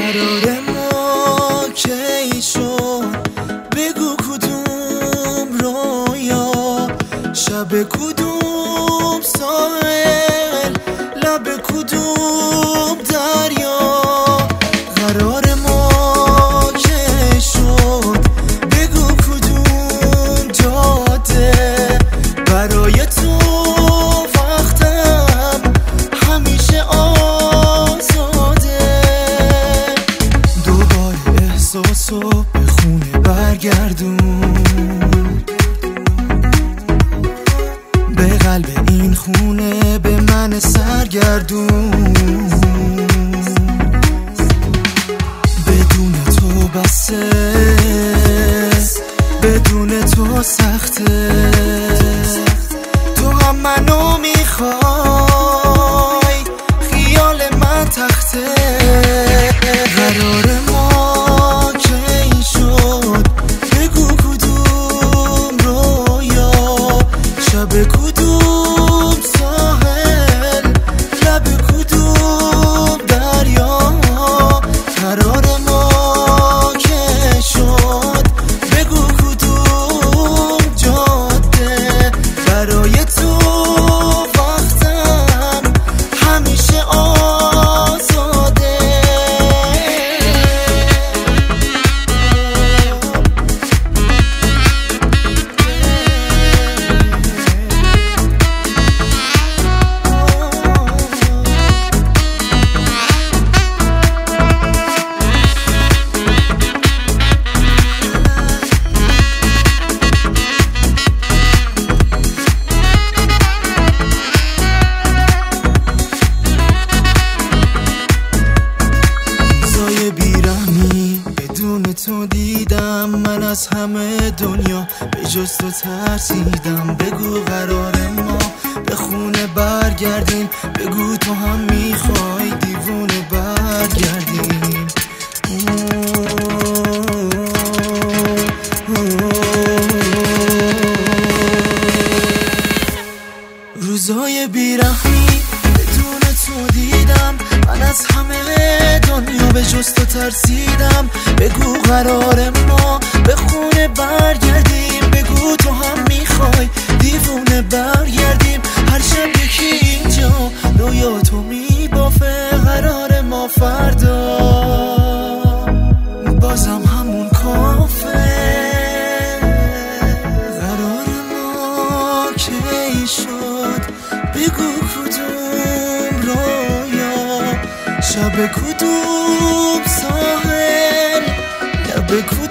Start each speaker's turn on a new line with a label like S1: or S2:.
S1: قرار ما کی شد؟ بگو کدوم رویا، شب کدوم ساحل، لب کدوم دریا. قرار ما کی شد؟ بگو کدوم جاده، برای تو وقتم همیشه آزاده. دوباره احساسو به خونه برگردون، به قلب این خونه به من سرگردون. بدون تو بسه، بدون تو سخته. تو هم منو میخوای، خیال من تخته. قرار ما کی شد؟ بگو کدوم رویا، شب کدوم ساحل، لب کدوم دریا. قرار ما کی شد؟ بگو کدوم جاده، برای تو وقتم همیشه آزاده. بدون تو دیدم من از همه دنیا، به جز تو ترسیدم. بگو قرار ما به خونه برگردیم، بگو تو هم میخوای دیوونه برگردیم. روزای بیرحمی بدون تو دیدم من از همه دنیا، به جز تو ترسیدم. بگو قرار ما به خونه برگردیم، بگو تو هم میخوای دیوونه برگردیم. هر شب یکی اینجا رویا تو میبافه. قرار ما فردا بازم همون کافه. قرار ما کی شد؟ بگو کدوم رویا، شب کدوم ساحل، لب کدوم